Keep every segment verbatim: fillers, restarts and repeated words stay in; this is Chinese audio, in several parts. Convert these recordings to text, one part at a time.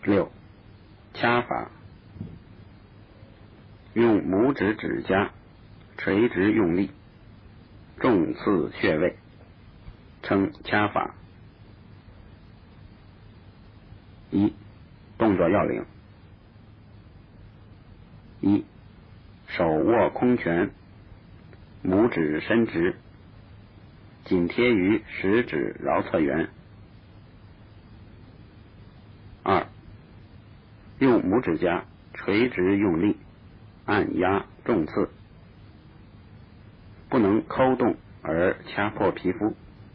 六、掐法，用拇指指甲垂直用力，重刺穴位，称掐法。一、动作要领：一、手握空拳，拇指伸直，紧贴于食指桡侧缘。二、用拇指甲垂直用力，按压重刺，不能抠动而掐破皮肤。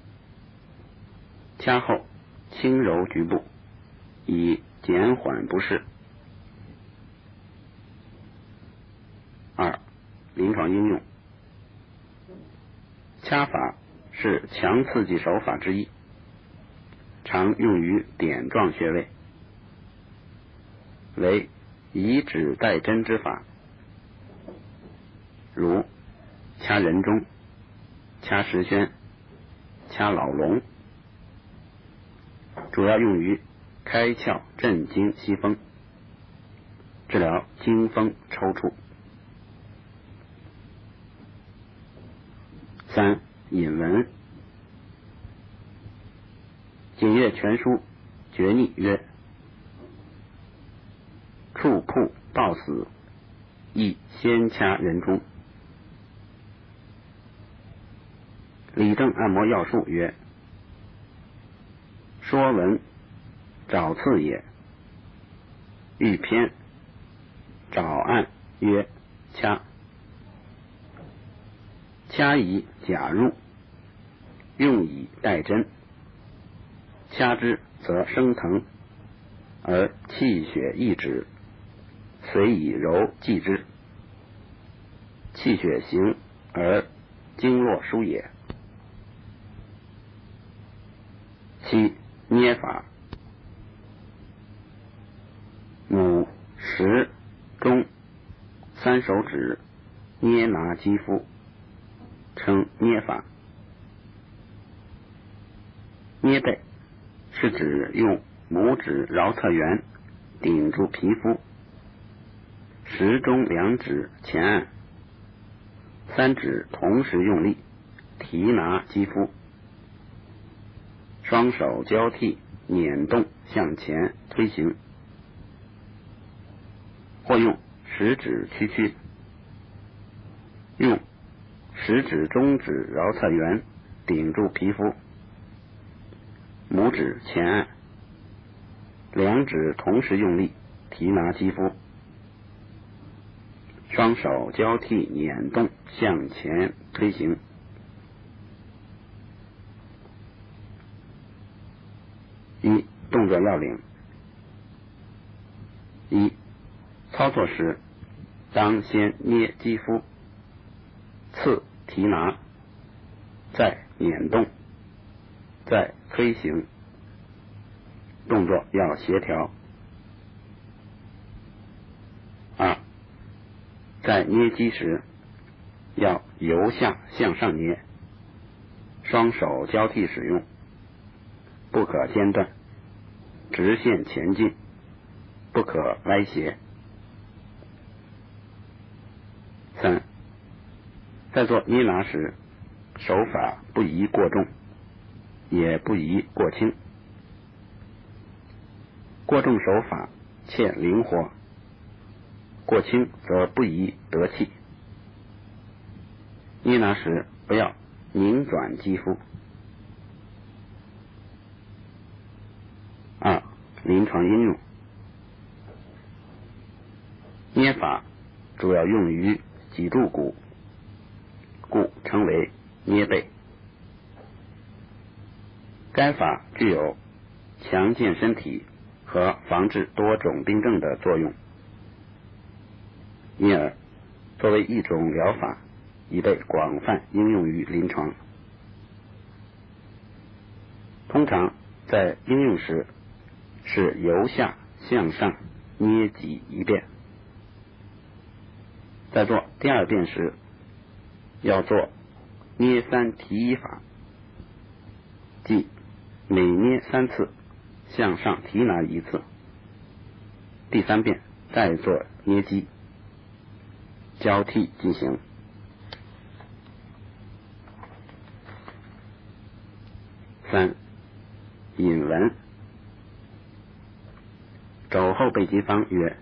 掐后轻揉局部，以减缓不适。二、临床应用。掐法是强刺激手法之一，常用于点状穴位，为以指代针之法，如掐人中、掐石宣、掐老龙，主要用于开窍镇惊息风，治疗惊风抽搐。三、引文。景岳全书决逆曰：触瀑到死，亦先掐人中。理正按摩要术曰：说文找刺也。欲偏找按曰掐。掐以甲入，用以代针，掐之则生疼，而气血溢止，遂以柔济之，气血行而经络疏也。七、捏法。拇、食、中三手指捏拿肌肤，称捏法。捏背是指用拇指桡侧缘顶住皮肤，食中两指前按，三指同时用力提拿肌肤，双手交替捻动向前推行，或用食指屈曲，用食指中指桡侧缘顶住皮肤，拇指前按，两指同时用力提拿肌肤，双手交替捻动向前推行。一、动作要领。一、操作时当先捏肌肤，次提拿，再捻动，再推行，动作要协调。二、在捏肌时要由下向上捏，双手交替使用，不可间断，直线前进，不可歪斜。三、在做捏拿时，手法不宜过重，也不宜过轻。过重手法欠灵活，过轻则不宜得气。捏拿时不要拧转肌肤。二、临床应用。捏法主要用于脊柱骨，故称为捏背。该法具有强健身体和防治多种病症的作用，因而作为一种疗法，已被广泛应用于临床。通常在应用时是由下向上捏脊一遍，在做第二遍时要做捏三提一法，即每捏三次向上提拿一次， 第三遍再做捏肌，交替进行。三、引文。肘后备急方曰：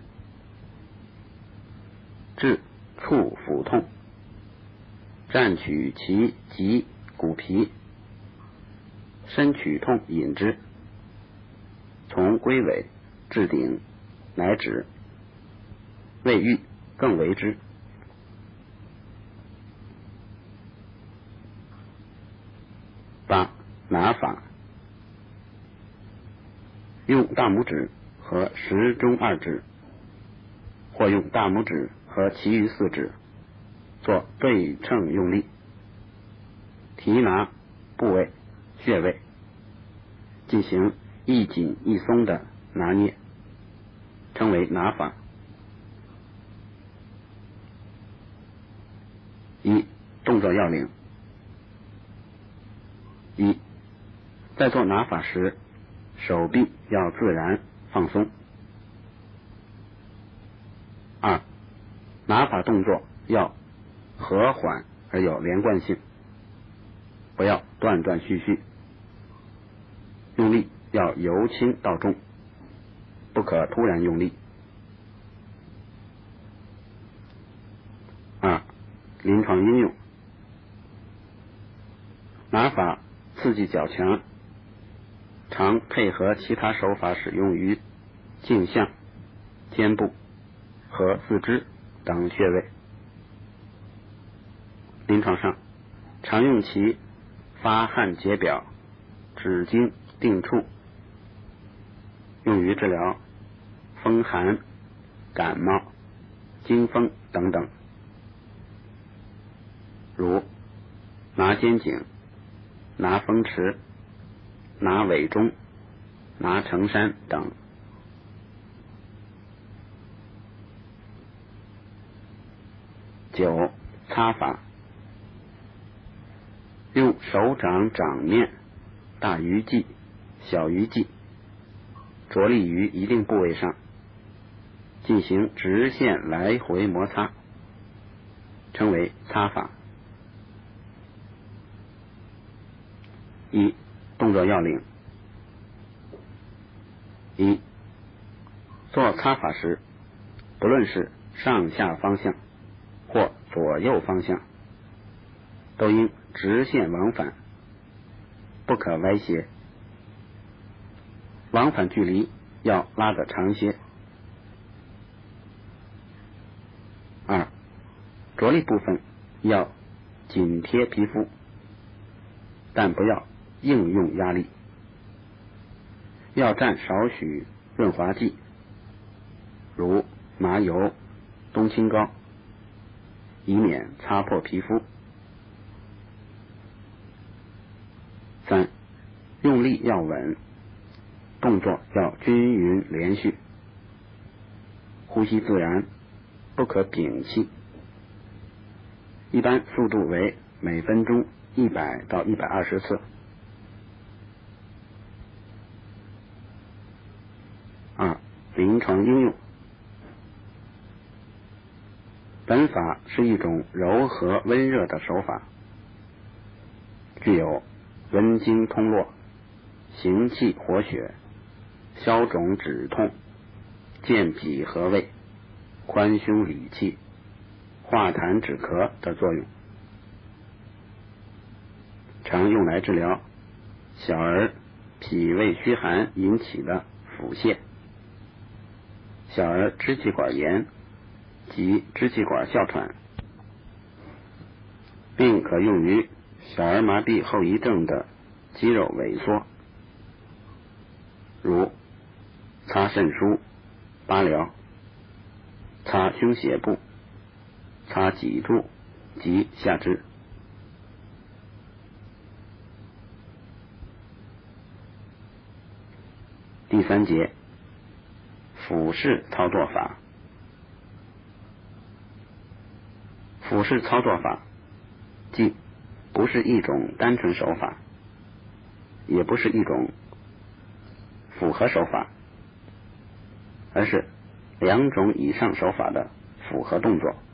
治促腹痛，暂取其脊骨皮，身取痛引之，从龟尾至顶，乃止。未愈，更为之。八、拿法。用大拇指和食中二指，或用大拇指和其余四指做对称用力，提拿部位穴位进行一紧一松的拿捏，称为拿法。一、动作要领。一、在做拿法时，手臂要自然放松。二、拿法动作要和缓而有连贯性，不要断断续续，用力要由轻到重，不可突然用力。二、临床应用。拿法刺激较强，常配合其他手法使用于颈项、肩部和四肢等穴位。临床上常用其发汗解表、止经定处，用于治疗风寒、感冒、惊风等等，如拿肩颈、拿风池、拿尾中、拿承山等。九、擦法。用手掌掌面大鱼际、小鱼际着力于一定部位上，进行直线来回摩擦，称为擦法。一、动作要领。一、做擦法时，不论是上下方向或左右方向，都应直线往返，不可歪斜，往返距离要拉得长些。二、着力部分要紧贴皮肤，但不要应用压力，要蘸少许润滑剂，如麻油、冬青膏，以免擦破皮肤。三、用力要稳，动作要均匀连续，呼吸自然，不可屏气。一般速度为每分钟一百到一百二十次。二、临床应用。本法是一种柔和温热的手法，具有温经通络、行气活血、消肿止痛、健脾和胃、宽胸理气、化痰止咳的作用，常用来治疗小儿脾胃虚寒引起的腹泻、小儿支气管炎及支气管哮喘，并可用于小儿麻痹后遗症的肌肉萎缩，如擦肾腧、八髎、擦胸胁部、擦脊柱及下肢。第三节，俯式操作法。俯式操作法即不是一种单纯手法，也不是一种复合手法，而是两种以上手法的复合动作。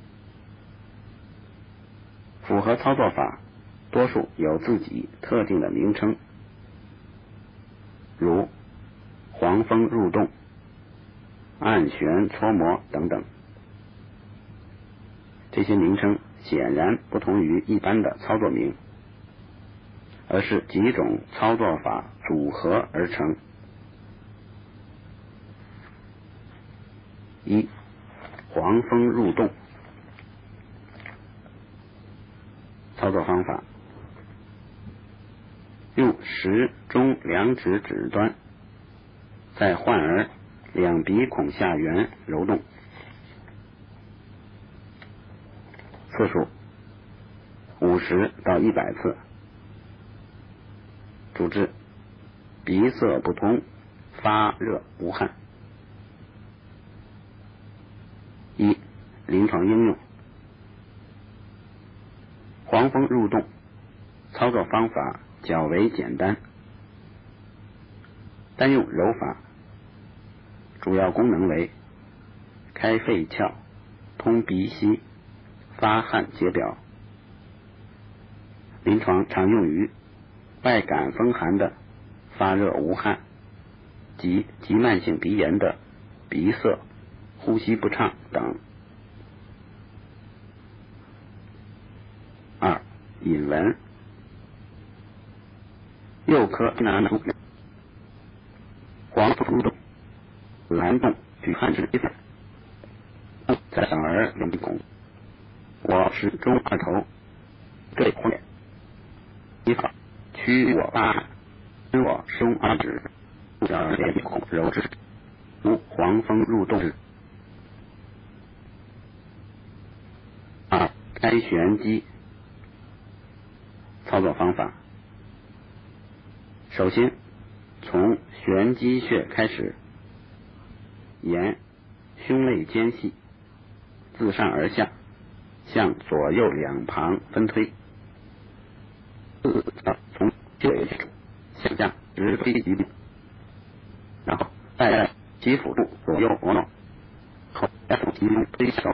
复合操作法多数有自己特定的名称，如黄蜂入洞、按旋搓摩等等。这些名称显然不同于一般的操作名，而是几种操作法组合而成。一、黄蜂入洞。操作方法：用食中两指指端在患儿两鼻孔下缘揉动，次数五十到一百次。主治鼻塞不通、发热无汗。一、临床应用。黄蜂入洞操作方法较为简单，单用揉法，主要功能为开肺窍、通鼻息、发汗解表。临床常用于外感风寒的发热无汗及急慢性鼻炎的鼻塞、呼吸不畅等。二、引文。右科拿能黄蜂入洞，蓝洞举汗之肺，在小儿两鼻孔，我食中二头，对后面。一法屈我大汗，伸我胸二指，小儿两鼻孔揉之，如黄蜂入洞之。二、开旋肌。操作方法：首先从旋肌穴开始，沿胸肋间隙自上而下向左右两旁分推，从穴位向下直推疾病，然后再在其腹部左右挪动，后再从其中推手，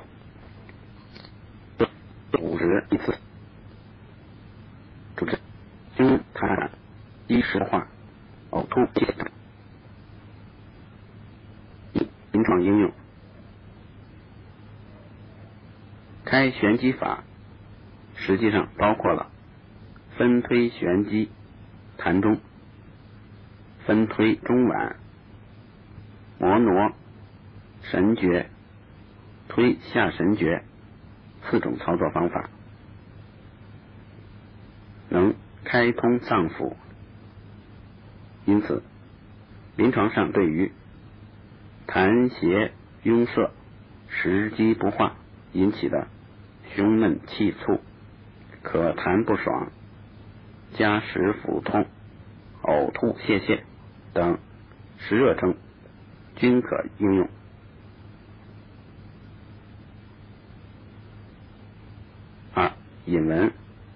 五十一次。主治胸痰、积食化、呕吐泻等。一、临床应用。开旋肌法实际上包括了分推旋肌膻中、分推中脘、摩挪神诀、推下神诀四种操作方法，能开通脏腑。因此临床上对于痰邪壅塞、食积不化引起的胸闷气促、可痰不爽、加食腹痛、呕吐泄泻等实热症均可应用。二、引文。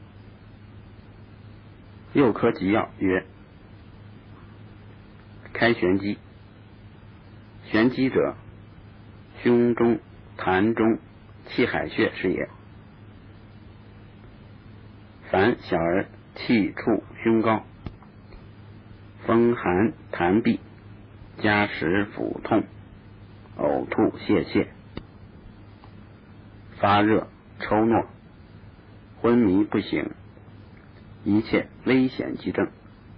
右科急要曰：开旋肌。旋肌者，胸中、痰中、气海穴是也。凡小儿气触胸高、风寒痰闭、加食腹痛、呕吐泄泻、发热抽糯、昏迷不醒，一切危险急症，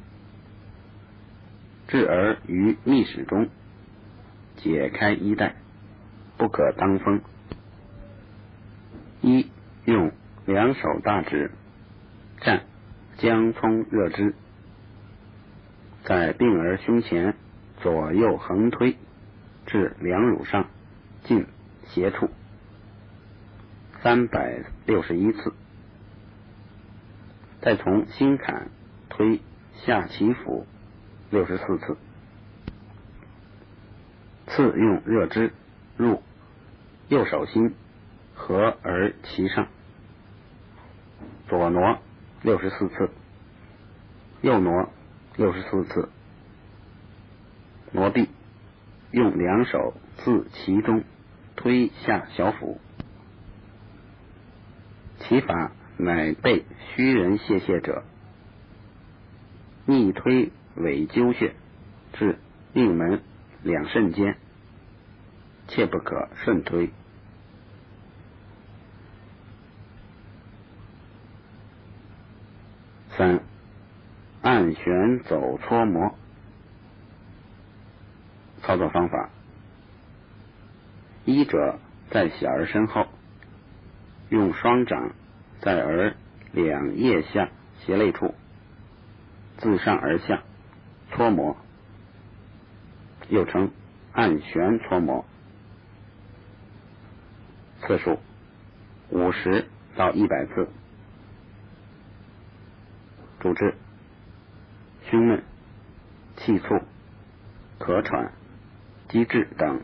至而于密室中解开衣带，不可当风。一、用两手大指蘸姜葱热汁，在病儿胸前左右横推至两乳上近斜处三百六十一次，再从心坎推下脐腹六十四次，次用热汁入右手心合而其上，左挪六十四次，右挪六十四次，挪臂，用两手自其中推下小腹，其法乃被虚人泄泻者，逆推尾鸠穴至命门两肾间，切不可顺推。三、按旋走搓摩。操作方法：一者在小儿身后，用双掌在儿两腋下胁肋处自上而下搓摩，又称按旋搓摩，次数五十到一百次。主治胸闷、气促、咳喘、积滞等。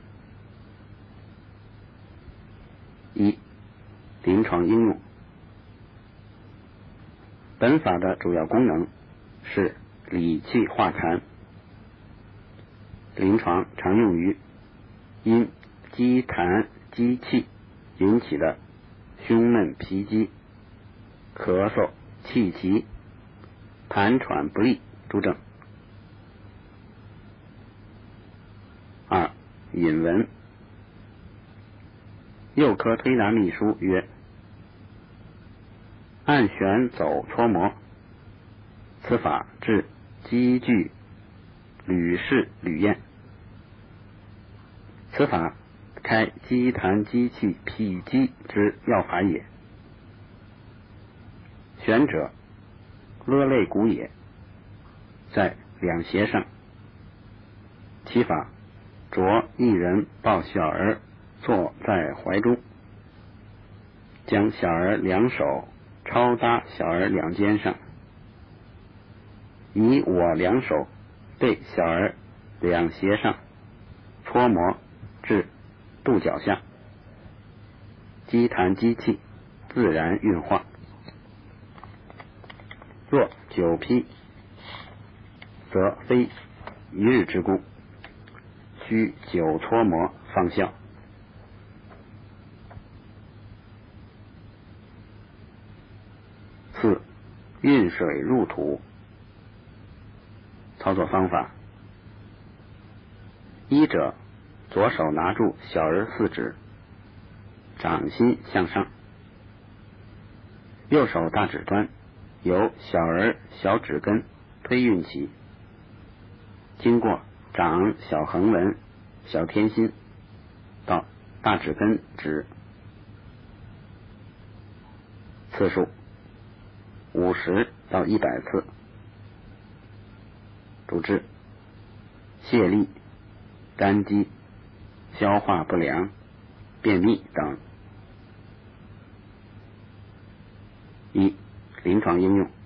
一、临床应用。本法的主要功能是理气化痰，临床常用于因积痰积气引起的胸闷疲积、咳嗽、气急、痰喘不利诸症。二、引文。右科推拿秘书曰：按旋走搓摩，此法治积聚屡试屡验，此法开积痰积气脾积之要法也。旋者，勒肋骨也，在两胁上，其法着一人抱小儿坐在怀中，将小儿两手抄搭小儿两肩上，以我两手对小儿两胁上搓摩至肚脚下，积痰积气自然运化。若久披，则非一日之功，需久搓摩方效。四、运水入土。操作方法：一者，左手拿住小儿四指，掌心向上，右手大指端由小儿小指根推运起，经过掌小横纹、小天心到大指根止，次数五十到一百次。主治泄痢、肝积、消化不良、便秘等。一、临床应用。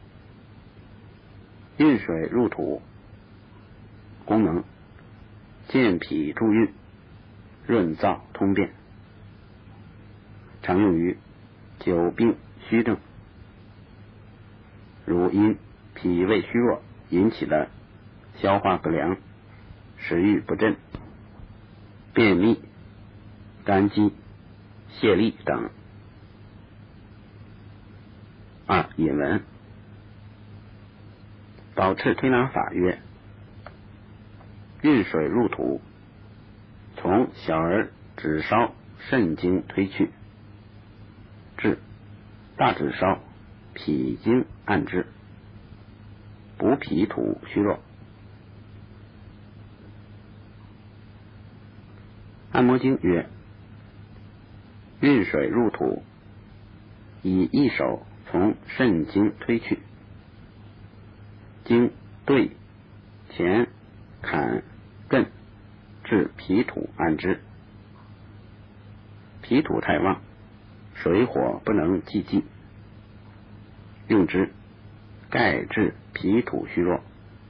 运水入土功能：健脾助运，润燥通便，常用于久病虚症，如因脾胃虚弱引起的消化不良、食欲不振、便秘、肝积、泄痢等。二、引文。导赤推拿法曰：运水入土，从小儿指梢肾经推去，至大指梢脾经按之，补脾土虚弱。按摩经曰：运水入土，以一手从肾经推去，经对、前、坎、艮至脾土按之。脾土太旺，水火不能济济，用之盖治脾土虚弱。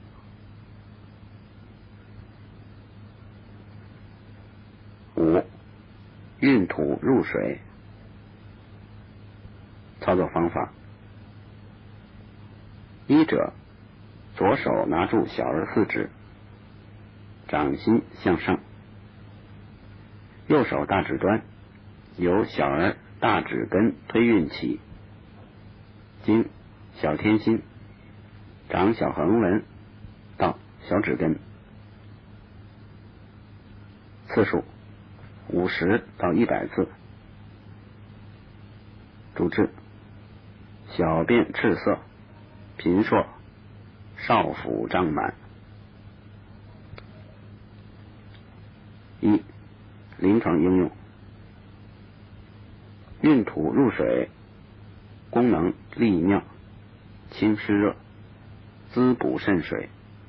五、运土入水。操作方法：一者，左手拿住小儿四指，掌心向上， 右手大指端由小儿大指根推运起，经小天心、掌小横纹到小指根，次数五十到一百次。主治小便赤色、频数、少腹胀满。一、临床应用。运土入水，功能利尿、清湿热、滋补肾水，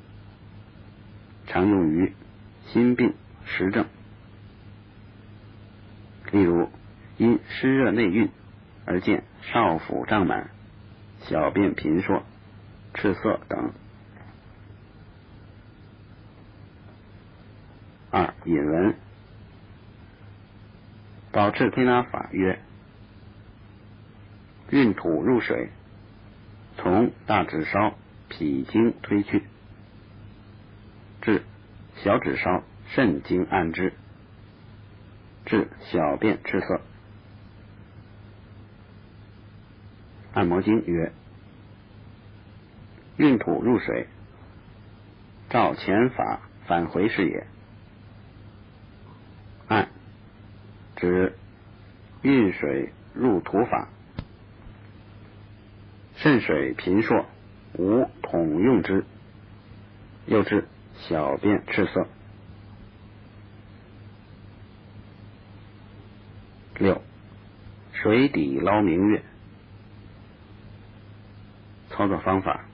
常用于心病实症。例如因湿热内蕴而见少腹胀满、小便频数、赤色等。二、引文。保赤推拿法曰：运土入水，从大指梢脾经推去，至小指梢肾经按之，至小便赤色。按摩经曰：运土入水，照前法返回是也。按指运水入土法，肾水频数无统用之，又至小便赤色。六、水底捞明月。操作方法：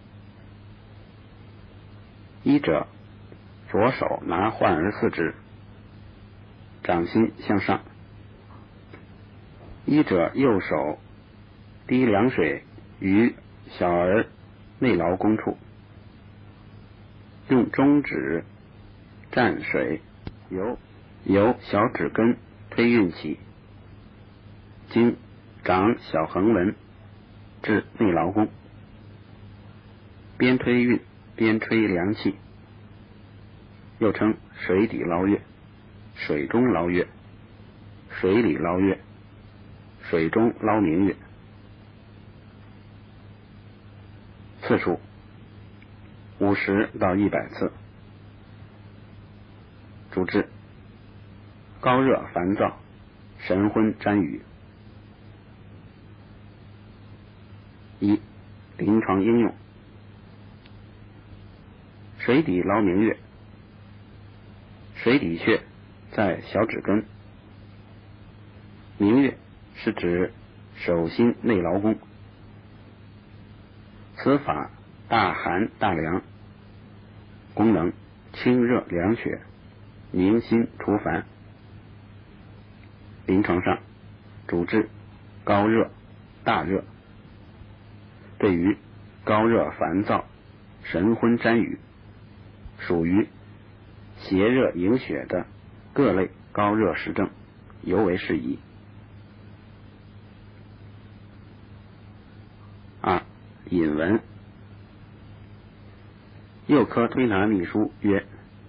一者，左手拿患儿四肢，掌心向上；一者右手滴凉水于小儿内劳宫处，用中指蘸水，由由小指根推运起，经掌小横纹至内劳宫，边推运边吹凉气，又称水底捞月、水中捞月、水里捞月、水中捞明月。次数五十到一百次。主治高热烦躁、神昏沾雨。一、临床应用。水底捞明月。水底穴在小指根，明月是指手心内劳宫。此法大寒大凉，功能清热凉血、宁心除烦。临床上主治高热、大热，对于高热烦躁、神昏沾雨，属于邪热营血的各类高热实症尤为适宜。二、引文。右科推拿秘书曰：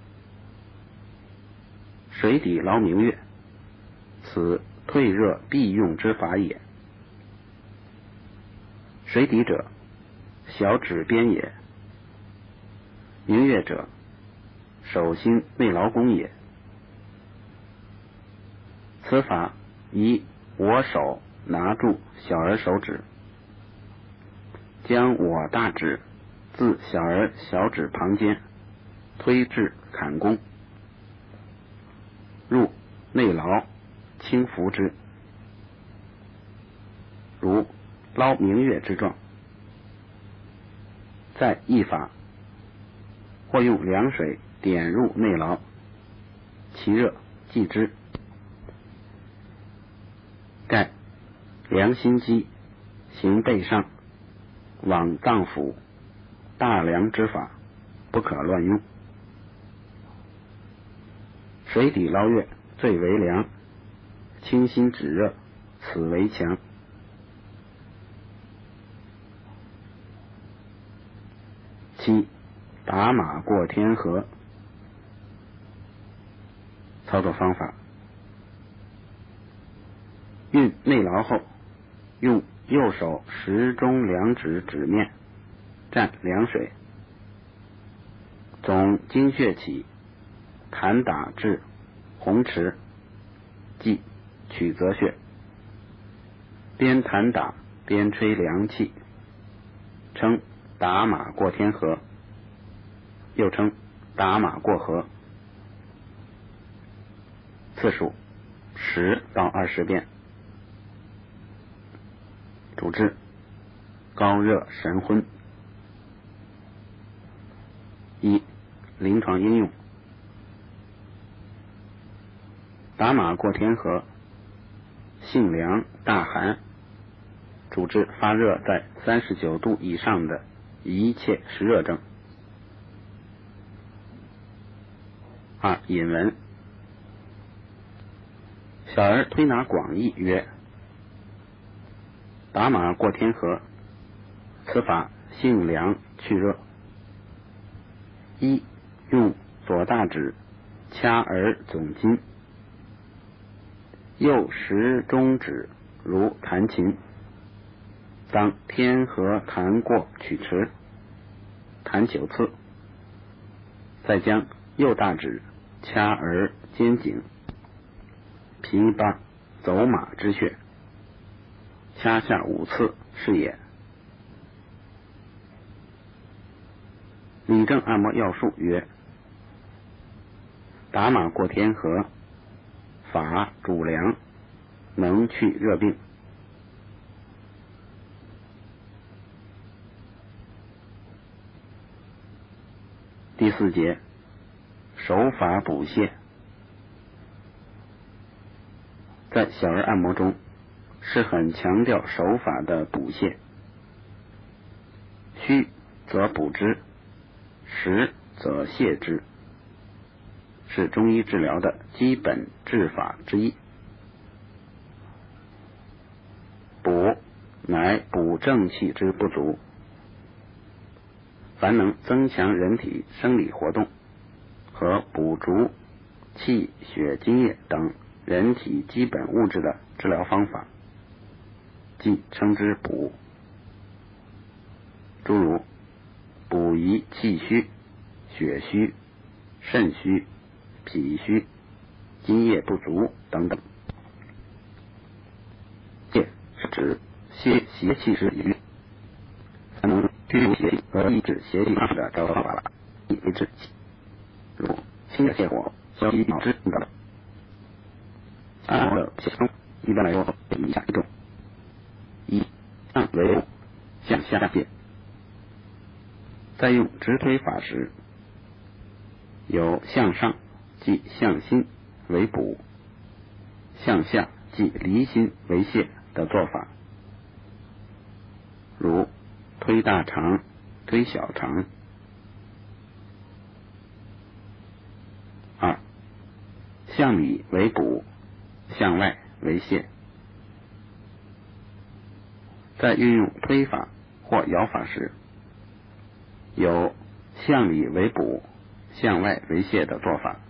水底捞明月，此退热必用之法也。水底者，小指边也；明月者，手心内劳宫也。此法以我手拿住小儿手指，将我大指自小儿小指旁间推至坎宫，入内劳，轻扶之，如捞明月之状。再一法，或用凉水点入内劳，其热即之。盖凉心肌行背上，往脏腑，大凉之法，不可乱用。水底捞月最为凉，清心止热，此为强。七、打马过天河。操作方法： 内劳后，用右手食中两指指面蘸凉水，总经穴起，弹打至红池，即曲泽穴，边弹打边吹凉气，称打马过天河，又称打马过河。次数十到二十遍。主治高热神昏。一、临床应用。打马过天河，性凉大寒，主治发热在三十九度以上的一切湿热症。二、引文。小儿推拿广义曰：打马过天河，此法性凉去热。一、用左大指掐耳总筋，右食中指如弹琴，当天河弹过曲池，弹九次，再将右大指掐耳肩颈，琵琶走马之穴，掐下五次是也。理证按摩要术曰：打马过天河，法主凉，能去热病。第四节，手法补泻。在小儿按摩中是很强调手法的补泻，虚则补之，实则泻之，是中医治疗的基本治法之一。补乃补正气之不足，凡能增强人体生理活动和补足气血津液等人体基本物质的治疗方法，即称之补。诸如补益气虚、血虚、肾虚、脾虚、津液不足等等。泻是指泻邪气之余，才能驱除邪气和抑制邪气的治疗方法，以为之，如清热泻火、消积脑汁等。按摩的泻中一般来说有以下几种：一、上为补，向下泻。在用直推法时，有向上即向心为补，向下即离心为泻的做法，如推大肠、推小肠。二、向里为补，向外为泻。在运用推法或摇法时，有向里为补，向外为泻的做法，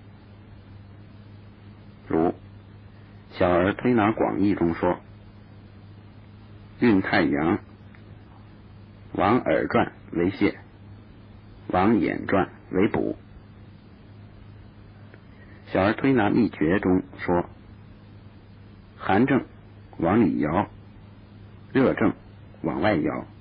如小儿推拿广义中说：运太阳，往耳转为泻，往眼转为补。小儿推拿秘诀中说：寒症往里摇，热症往外摇。